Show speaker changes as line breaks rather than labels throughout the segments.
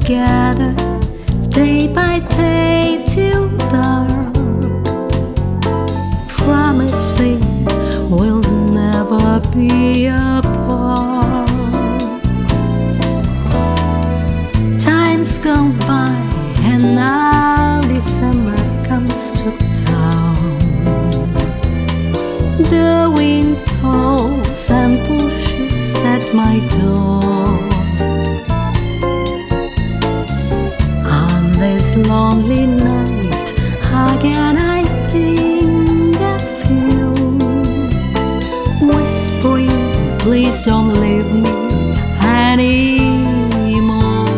together day by day till dawn, promising we'll never be apart. Time's gone by and now December comes to town. The wind pulls and pushes at my door. On this lonely night, again I think of you, whispering, please don't leave me anymore.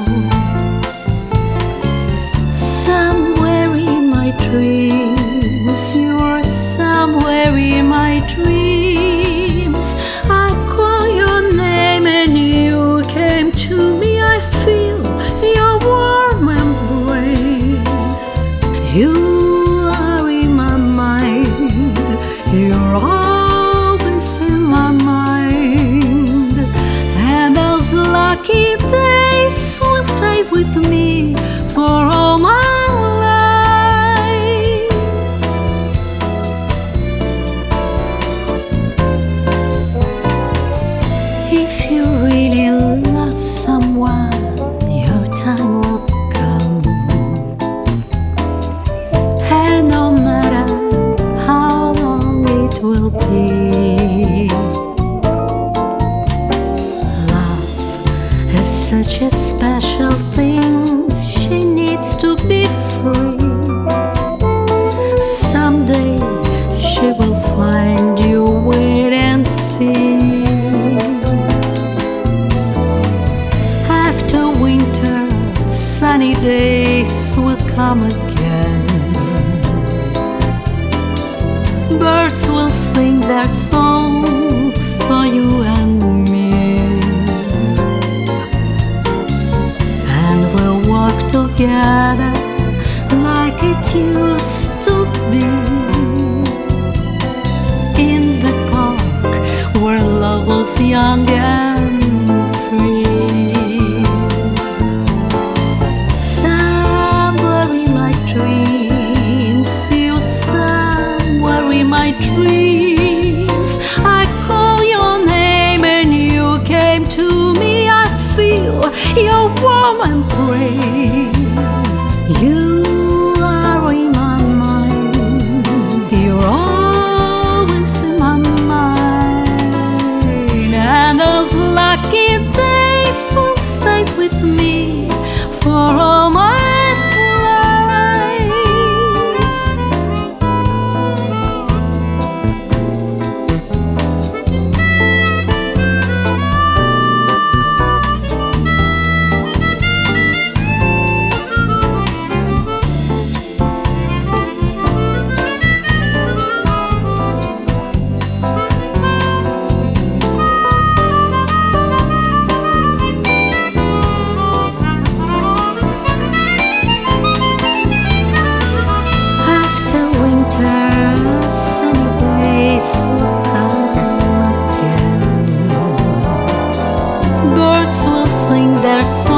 Somewhere in my dreams, you're somewhere in my dreams. I call your name and you came to me. I feel your warm embrace. You are in my mind. You're always in my mind. And those lucky days will stay with me for all my life. If you really love someone, your time will come. And no matter how long it will be, love is such a special thing. She needs to be free. Someday she will find you, wait and see. After winter, sunny days will come again. Birds will sing their songs for you and me, and we'll walk together like it used to be, in the park where love was young and free. Somewhere in my dreams, you somewhere in my dreams. I call your name and you came to me. I feel your warm embrace. You are in my mind. You're always in my mind. And those lucky days will stay with me for all my life. Birds will sing their song